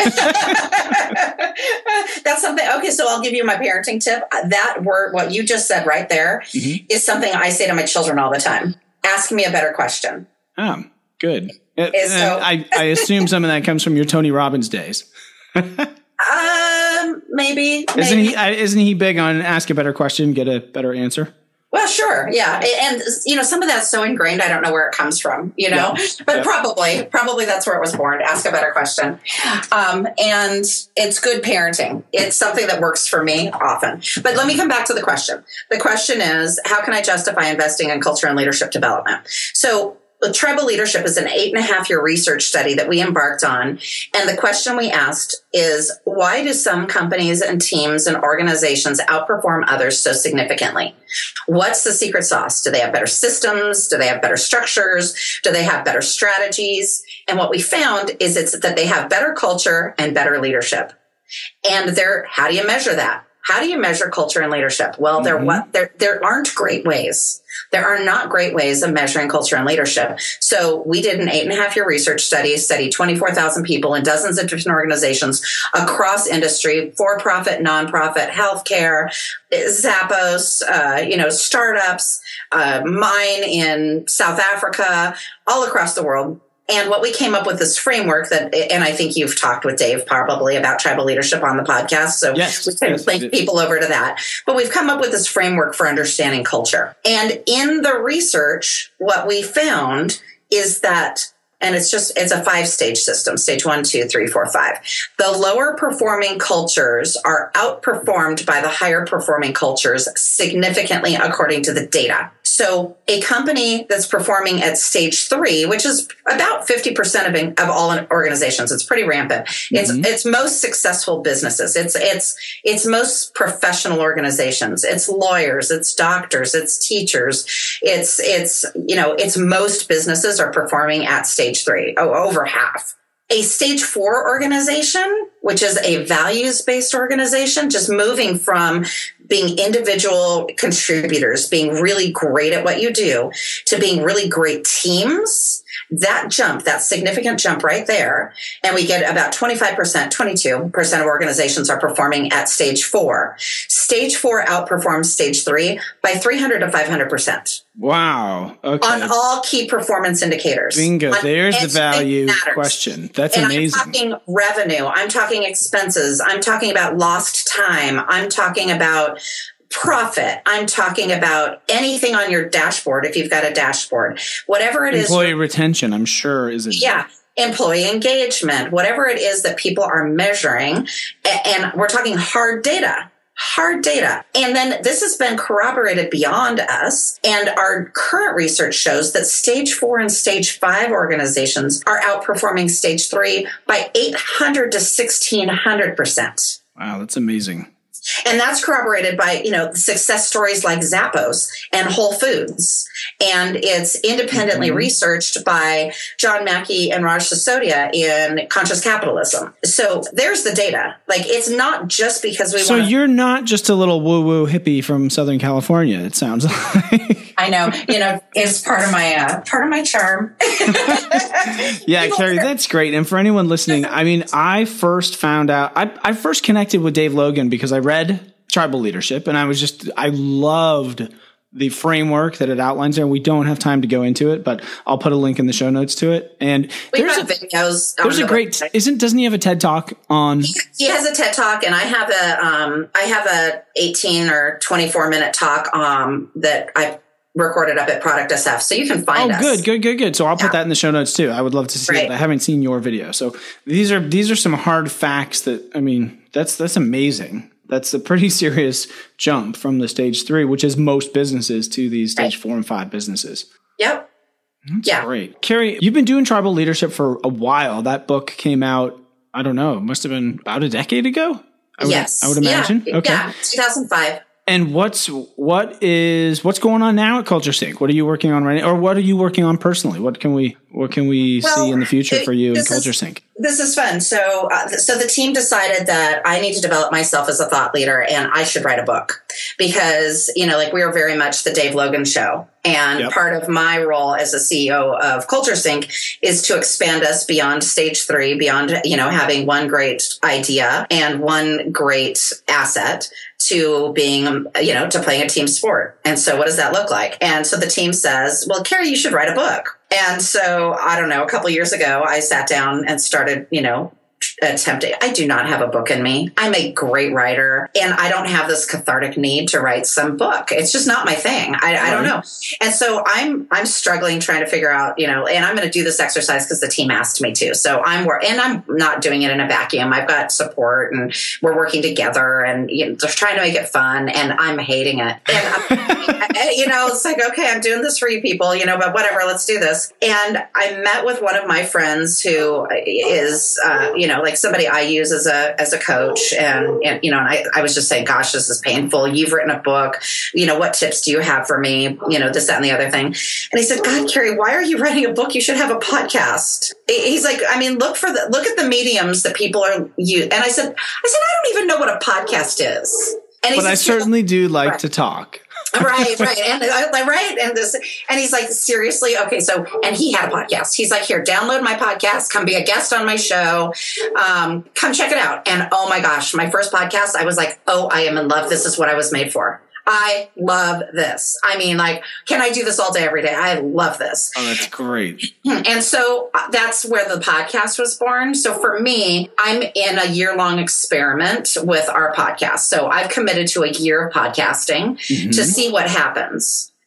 [SPEAKER 1] That's something. Okay, so I'll give you my parenting tip. That word, what you just said right there, mm-hmm. is something I say to my children all the time. Ask me a better question.
[SPEAKER 2] Oh, good.
[SPEAKER 1] So,
[SPEAKER 2] I, I assume some of that comes from your Tony Robbins days.
[SPEAKER 1] um, maybe.
[SPEAKER 2] Isn't
[SPEAKER 1] maybe.
[SPEAKER 2] he? Isn't he big on ask a better question, get a better answer?
[SPEAKER 1] Well, sure. Yeah. And, you know, some of that's so ingrained, I don't know where it comes from, you know, yeah. but yeah. probably, probably that's where it was born. Ask a better question. Um, and it's good parenting. It's something that works for me often. But let me come back to the question. The question is, how can I justify investing in culture and leadership development? So Tribal Leadership is an eight and a half year research study that we embarked on. And the question we asked is, why do some companies and teams and organizations outperform others so significantly? What's the secret sauce? Do they have better systems? Do they have better structures? Do they have better strategies? And what we found is it's that they have better culture and better leadership. And they're, how do you measure that? How do you measure culture and leadership? Well, there mm-hmm. what there there aren't great ways. There are not great ways of measuring culture and leadership. So we did an eight and a half year research study, studied twenty-four thousand people in dozens of different organizations across industry, for-profit, nonprofit, healthcare, Zappos, uh, you know, startups, uh, mine in South Africa, all across the world. And what we came up with this framework that, and I think you've talked with Dave probably about tribal leadership on the podcast. So
[SPEAKER 2] yes,
[SPEAKER 1] we can
[SPEAKER 2] yes,
[SPEAKER 1] link people over to that. But we've come up with this framework for understanding culture. And in the research, what we found is that, and it's just, it's a five stage system, stage one, two, three, four, five. The lower performing cultures are outperformed by the higher performing cultures significantly according to the data. So a company that's performing at stage three, which is about fifty percent of, in, of all organizations, it's pretty rampant. Mm-hmm. It's it's most successful businesses. It's it's it's most professional organizations. It's lawyers. It's doctors. It's teachers. It's it's you know it's most businesses are performing at stage three. Oh, over half. A stage four organization, which is a values-based organization, just moving from being individual contributors, being really great at what you do, to being really great teams, that jump, that significant jump right there, and we get about twenty-five percent, twenty-two percent of organizations are performing at stage four. Stage four outperforms stage three by three hundred to five hundred percent.
[SPEAKER 2] Wow. Okay.
[SPEAKER 1] On all key performance indicators.
[SPEAKER 2] Bingo.
[SPEAKER 1] On
[SPEAKER 2] There's the value question. That's
[SPEAKER 1] and
[SPEAKER 2] amazing.
[SPEAKER 1] I'm talking revenue. I'm talking expenses. I'm talking about lost time. I'm talking about profit. I'm talking about anything on your dashboard. If you've got a dashboard, whatever it
[SPEAKER 2] Employee
[SPEAKER 1] is.
[SPEAKER 2] Employee retention, I'm sure, is it?
[SPEAKER 1] Yeah. Employee engagement, whatever it is that people are measuring. And we're talking hard data. Hard data. And then this has been corroborated beyond us. And our current research shows that stage four and stage five organizations are outperforming stage three by eight hundred to sixteen hundred percent.
[SPEAKER 2] Wow, that's amazing.
[SPEAKER 1] And that's corroborated by, you know, success stories like Zappos and Whole Foods. And it's independently mm-hmm. researched by John Mackey and Raj Sisodia in Conscious Capitalism. So there's the data. Like, it's not just because we
[SPEAKER 2] so
[SPEAKER 1] want to...
[SPEAKER 2] you're not just a little woo-woo hippie from Southern California, it sounds like.
[SPEAKER 1] I know. You know, it's part of my uh, part of my charm.
[SPEAKER 2] Yeah, Carrie, that's great. And for anyone listening, I mean, I first found out, I, I first connected with Dave Logan because I read Tribal Leadership, and I was just, I loved the framework that it outlines there. We don't have time to go into it, but I'll put a link in the show notes to it. And
[SPEAKER 1] we
[SPEAKER 2] there's
[SPEAKER 1] have
[SPEAKER 2] a,
[SPEAKER 1] videos.
[SPEAKER 2] There's a great, website. isn't, doesn't he have a TED Talk on?
[SPEAKER 1] He, he has a TED Talk, and I have a, um, I have a eighteen or twenty-four minute talk, um, that I recorded up at Product S F. So you can find
[SPEAKER 2] oh,
[SPEAKER 1] us.
[SPEAKER 2] good, good, good, good. So I'll put yeah. that in the show notes too. I would love to see
[SPEAKER 1] right.
[SPEAKER 2] it. I haven't seen your video. So these are, these are some hard facts that, I mean, that's, that's amazing. That's a pretty serious jump from the stage three, which is most businesses, to these stage right. four and five businesses.
[SPEAKER 1] Yep.
[SPEAKER 2] That's
[SPEAKER 1] yeah.
[SPEAKER 2] great. Carrie, you've been doing Tribal Leadership for a while. That book came out, I don't know, must have been about a decade ago. I would,
[SPEAKER 1] yes.
[SPEAKER 2] I would imagine.
[SPEAKER 1] Yeah.
[SPEAKER 2] Okay.
[SPEAKER 1] Yeah. two thousand five.
[SPEAKER 2] And what's what is what's going on now at Culture Sync? What are you working on right now, or what are you working on personally? What can we what can we well, see in the future for you in Culture
[SPEAKER 1] is,
[SPEAKER 2] Sync?
[SPEAKER 1] This is fun. So, uh, so the team decided that I need to develop myself as a thought leader, and I should write a book because, you know, like, we are very much the Dave Logan show. And yep. part of my role as a C E O of Culture Sync is to expand us beyond stage three, beyond, you know, having one great idea and one great asset, to being, you know, to playing a team sport. And so what does that look like? And so the team says, well, Carrie, you should write a book. And so, I don't know, a couple of years ago, I sat down and started, you know, attempting. I do not have a book in me. I'm a great writer, and I don't have this cathartic need to write some book. It's just not my thing. I, I don't know. And so I'm I'm struggling trying to figure out, you know, and I'm going to do this exercise because the team asked me to. So I'm and I'm not doing it in a vacuum. I've got support, and we're working together, and, you know, just trying to make it fun. And I'm hating it. And I'm, you know, it's like, okay, I'm doing this for you people, you know, but whatever, let's do this. And I met with one of my friends who is, uh, you know, like somebody I use as a as a coach, and, and you know, and I, I was just saying, gosh, this is painful. You've written a book. You know, what tips do you have for me? You know, this, that, and the other thing. And he said, God, Carrie, why are you writing a book? You should have a podcast. He's like, I mean, look for the look at the mediums that people are you. And I said, I said, I don't even know what a podcast is. And he
[SPEAKER 2] but
[SPEAKER 1] said,
[SPEAKER 2] I certainly do like
[SPEAKER 1] right.
[SPEAKER 2] to talk.
[SPEAKER 1] right, right. And I like, right. And this, and he's like, seriously? Okay. So, and he had a podcast. He's like, here, download my podcast, come be a guest on my show. Um, come check it out. And oh my gosh, my first podcast, I was like, oh, I am in love. This is what I was made for. I love this. I mean, like, can I do this all day, every day? I love this.
[SPEAKER 2] Oh, that's great.
[SPEAKER 1] And so that's where the podcast was born. So for me, I'm in a year-long experiment with our podcast. So I've committed to a year of podcasting mm-hmm. to see what happens.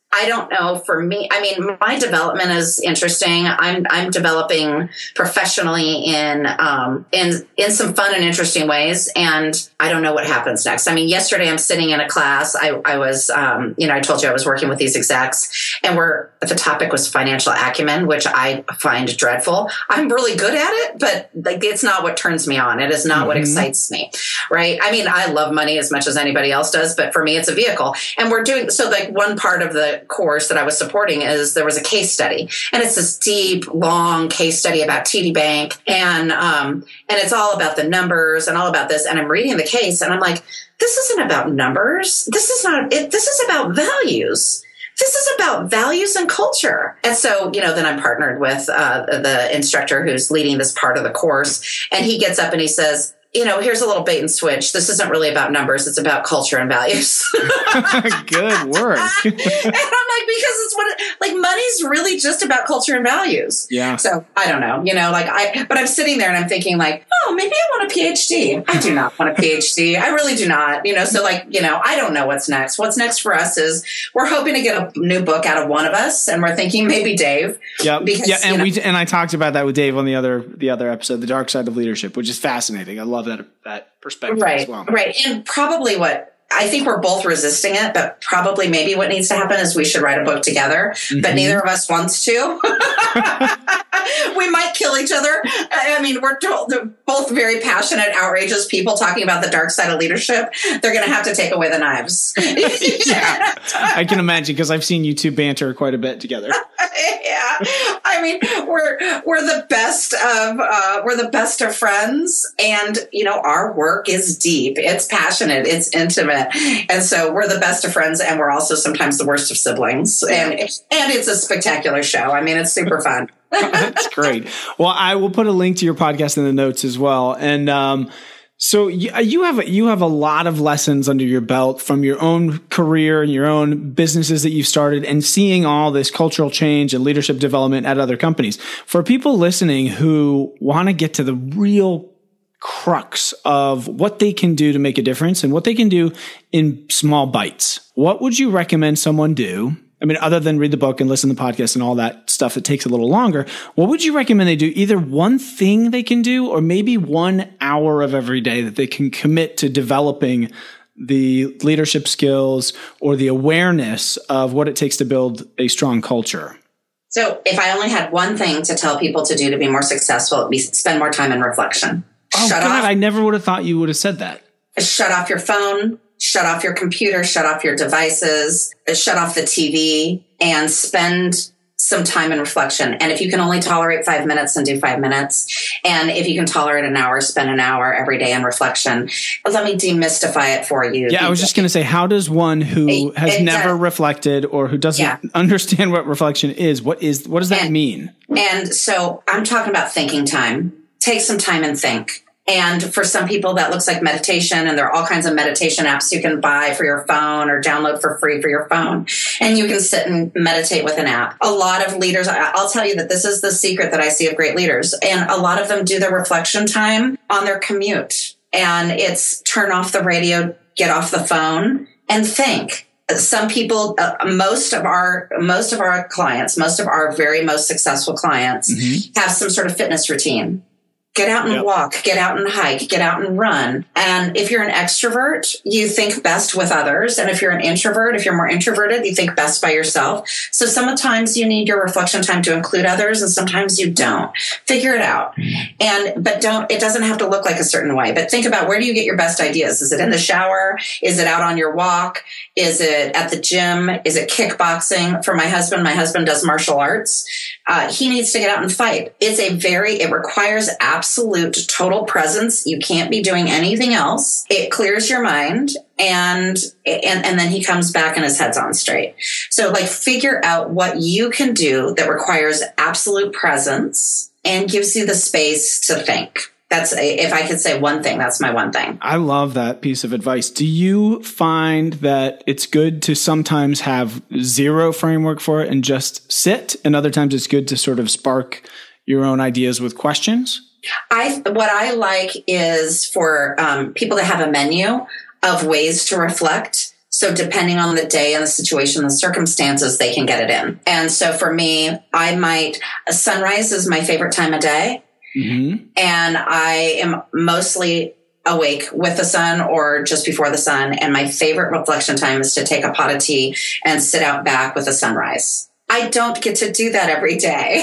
[SPEAKER 1] I don't know for me. I mean, my development is interesting. I'm I'm developing professionally in um, in in some fun and interesting ways, and I don't know what happens next. I mean, yesterday I'm sitting in a class. I I was um, you know I told you I was working with these execs, and we're the topic was financial acumen, which I find dreadful. I'm really good at it, but like it's not what turns me on. It is not mm-hmm. what excites me, right? I mean, I love money as much as anybody else does, but for me, it's a vehicle, and we're doing so. Like one part of the course that I was supporting is there was a case study, and it's this deep, long case study about T D Bank, and um, and it's all about the numbers and all about this. And I'm reading the case, and I'm like, this isn't about numbers. This is not. It, this is about values. This is about values and culture. And so, you know, then I'm partnered with uh, the instructor who's leading this part of the course, and he gets up and he says, you know, here's a little bait and switch. This isn't really about numbers. It's about culture and values.
[SPEAKER 2] Good work.
[SPEAKER 1] And I'm like, because it's what, like, money's really just about culture and values.
[SPEAKER 2] Yeah.
[SPEAKER 1] So I don't know, you know, like I, but I'm sitting there and I'm thinking like, oh, maybe I want a P H D. I do not want a P H D. I really do not, you know, so like, you know, I don't know what's next. What's next for us is we're hoping to get a new book out of one of us. And we're thinking maybe Dave.
[SPEAKER 2] Yep. Because, yeah. And you know, we, and I talked about that with Dave on the other, the other episode, The Dark Side of Leadership, which is fascinating. I love that, that perspective
[SPEAKER 1] right,
[SPEAKER 2] as well.
[SPEAKER 1] Right. And probably what I think we're both resisting it, but probably maybe what needs to happen is we should write a book together, mm-hmm. but neither of us wants to. We might kill each other. I mean, we're both very passionate, outrageous people talking about the dark side of leadership. They're going to have to take away the knives.
[SPEAKER 2] Yeah, I can imagine because I've seen you two banter quite a bit together.
[SPEAKER 1] Yeah, I mean, we're we're the best of uh, we're the best of friends, and you know, our work is deep, it's passionate, it's intimate, and so we're the best of friends, and we're also sometimes the worst of siblings, and and it's a spectacular show. I mean, it's super fun.
[SPEAKER 2] That's great. Well, I will put a link to your podcast in the notes as well, and um, so you, you have you have a lot of lessons under your belt from your own career and your own businesses that you've started, and seeing all this cultural change and leadership development at other companies. For people listening who want to get to the real crux of what they can do to make a difference and what they can do in small bites, what would you recommend someone do? I mean, other than read the book and listen to the podcast and all that stuff that takes a little longer, what would you recommend they do? Either one thing they can do, or maybe one hour of every day that they can commit to developing the leadership skills or the awareness of what it takes to build a strong culture.
[SPEAKER 1] So if I only had one thing to tell people to do to be more successful, it'd be spend more time in reflection.
[SPEAKER 2] Oh,
[SPEAKER 1] Shut
[SPEAKER 2] God,
[SPEAKER 1] off.
[SPEAKER 2] I never would have thought you would have said that.
[SPEAKER 1] Shut off your phone. Shut off your computer, shut off your devices, shut off the T V, and spend some time in reflection. And if you can only tolerate five minutes, then do five minutes. And if you can tolerate an hour, spend an hour every day in reflection. Let me demystify it for you.
[SPEAKER 2] Yeah, I was just going to say, how does one who has it, it never does. reflected or who doesn't yeah. understand what reflection is, what is what does that
[SPEAKER 1] and,
[SPEAKER 2] mean?
[SPEAKER 1] And so I'm talking about thinking time. Take some time and think. And for some people, that looks like meditation. And there are all kinds of meditation apps you can buy for your phone or download for free for your phone. And you can sit and meditate with an app. A lot of leaders, I'll tell you that this is the secret that I see of great leaders. And a lot of them do their reflection time on their commute. And it's turn off the radio, get off the phone, and think. Some people, uh, most of our, most of our clients, most of our very most successful clients mm-hmm. have some sort of fitness routine. Get out and yep. walk, get out and hike, get out and run. And if you're an extrovert, you think best with others. And if you're an introvert, if you're more introverted, you think best by yourself. So sometimes you need your reflection time to include others, and sometimes you don't. Figure it out. And, but don't, it doesn't have to look like a certain way, but think about, where do you get your best ideas? Is it in the shower? Is it out on your walk? Is it at the gym? Is it kickboxing? For my husband, my husband does martial arts. Uh, he needs to get out and fight. It's a very, it requires absolute total presence. You can't be doing anything else. It clears your mind, and, and, and then he comes back and his head's on straight. So like, figure out what you can do that requires absolute presence and gives you the space to think. That's a, if I could say one thing, that's my one thing.
[SPEAKER 2] I love that piece of advice. Do you find that it's good to sometimes have zero framework for it and just sit, and other times it's good to sort of spark your own ideas with questions?
[SPEAKER 1] I what I like is for um, people to have a menu of ways to reflect. So depending on the day and the situation, the circumstances, they can get it in. And so for me, I might, sunrise is my favorite time of day. Mm-hmm. And I am mostly awake with the sun or just before the sun. And my favorite reflection time is to take a pot of tea and sit out back with the sunrise. I don't get to do that every day.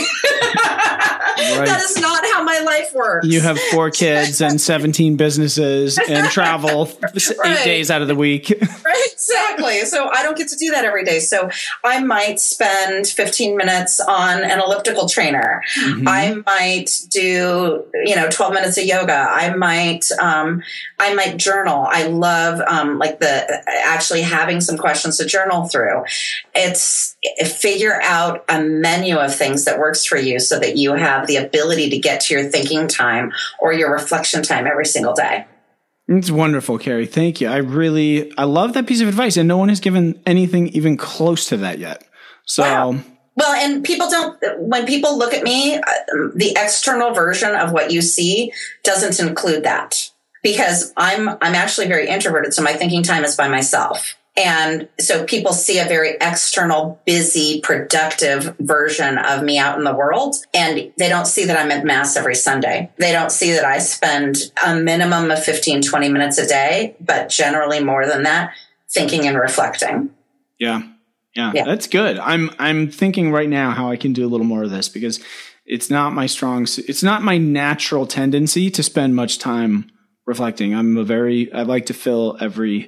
[SPEAKER 1] Right. That is not how my life works.
[SPEAKER 2] You have four kids and seventeen businesses and travel right. eight days out of the week.
[SPEAKER 1] Right, exactly. So I don't get to do that every day. So I might spend fifteen minutes on an elliptical trainer. Mm-hmm. I might do, you know, twelve minutes of yoga. I might, um, I might journal. I love, um, like the actually having some questions to journal through. It's figure out a menu of things that works for you so that you have the ability to get to your thinking time or your reflection time every single day.
[SPEAKER 2] It's wonderful, Carrie. Thank you. I really, I love that piece of advice, and no one has given anything even close to that yet. So,
[SPEAKER 1] wow. Well, and people don't, when people look at me, the external version of what you see doesn't include that because I'm, I'm actually very introverted. So my thinking time is by myself. And so people see a very external, busy, productive version of me out in the world. And they don't see that I'm at mass every Sunday. They don't see that I spend a minimum of fifteen, twenty minutes a day, but generally more than that, thinking and reflecting.
[SPEAKER 2] Yeah. Yeah. yeah. That's good. I'm, I'm thinking right now how I can do a little more of this because it's not my strong, it's not my natural tendency to spend much time reflecting. I'm a very, I like to fill every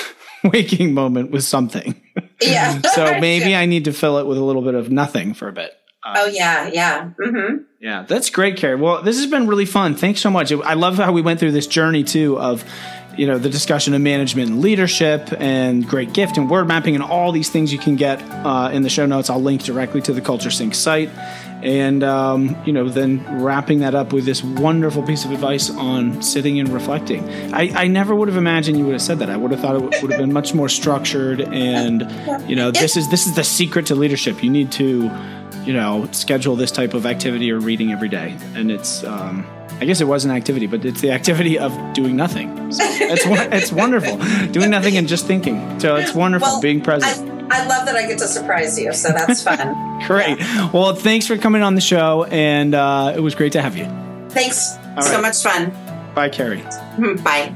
[SPEAKER 2] waking moment with something.
[SPEAKER 1] Yeah.
[SPEAKER 2] So maybe yeah. I need to fill it with a little bit of nothing for a bit.
[SPEAKER 1] Um, oh, yeah. Yeah. Mm-hmm.
[SPEAKER 2] Yeah. That's great, Carrie. Well, this has been really fun. Thanks so much. I love how we went through this journey, too, of, you know, the discussion of management and leadership and great gift and word mapping and all these things you can get uh, in the show notes. I'll link directly to the Culture Sync site. And, um, you know, then wrapping that up with this wonderful piece of advice on sitting and reflecting. I, I never would have imagined you would have said that. I would have thought it would have been much more structured. And, you know, this is this is the secret to leadership. You need to, you know, schedule this type of activity or reading every day. And it's, um, I guess it was an activity, but it's the activity of doing nothing. So it's, it's wonderful. Doing nothing and just thinking. So it's wonderful well, being present.
[SPEAKER 1] I- I love that I get to surprise you, so that's fun.
[SPEAKER 2] Great. Yeah. Well, thanks for coming on the show, and uh, it was great to have you.
[SPEAKER 1] Thanks. All so right. much fun.
[SPEAKER 2] Bye, Carrie.
[SPEAKER 1] Bye.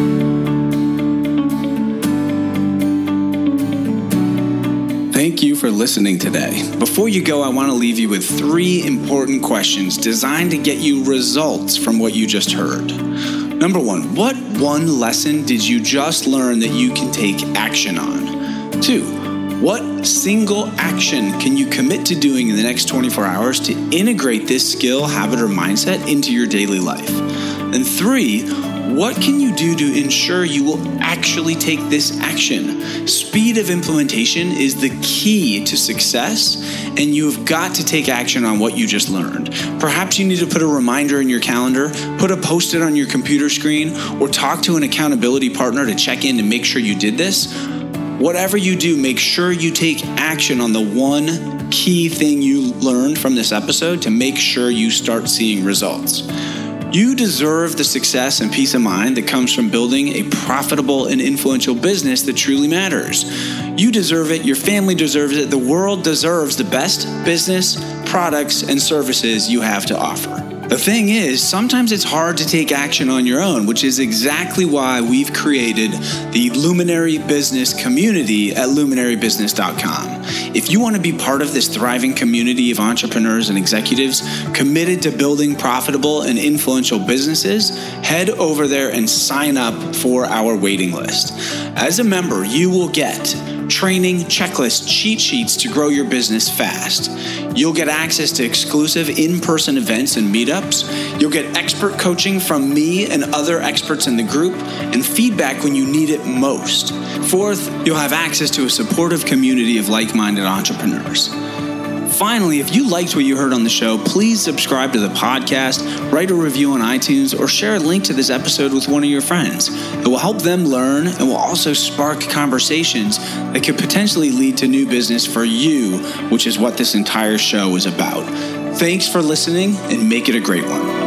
[SPEAKER 3] Thank you for listening today. Before you go, I want to leave you with three important questions designed to get you results from what you just heard. Number one, what one lesson did you just learn that you can take action on? Two, what single action can you commit to doing in the next twenty-four hours to integrate this skill, habit, or mindset into your daily life? And three, what can you do to ensure you will actually take this action? Speed of implementation is the key to success, and you've got to take action on what you just learned. Perhaps you need to put a reminder in your calendar, put a post-it on your computer screen, or talk to an accountability partner to check in to make sure you did this. Whatever you do, make sure you take action on the one key thing you learned from this episode to make sure you start seeing results. You deserve the success and peace of mind that comes from building a profitable and influential business that truly matters. You deserve it, your family deserves it, the world deserves the best business, products, and services you have to offer. The thing is, sometimes it's hard to take action on your own, which is exactly why we've created the Luminary Business community at luminary business dot com. If you want to be part of this thriving community of entrepreneurs and executives committed to building profitable and influential businesses, head over there and sign up for our waiting list. As a member, you will get training, checklists, cheat sheets to grow your business fast. You'll get access to exclusive in-person events and meetups. You'll get expert coaching from me and other experts in the group and feedback when you need it most. Fourth, you'll have access to a supportive community of like-minded entrepreneurs. Finally, if you liked what you heard on the show, please subscribe to the podcast, write a review on iTunes, or share a link to this episode with one of your friends. It will help them learn and will also spark conversations that could potentially lead to new business for you, which is what this entire show is about. Thanks for listening, and make it a great one.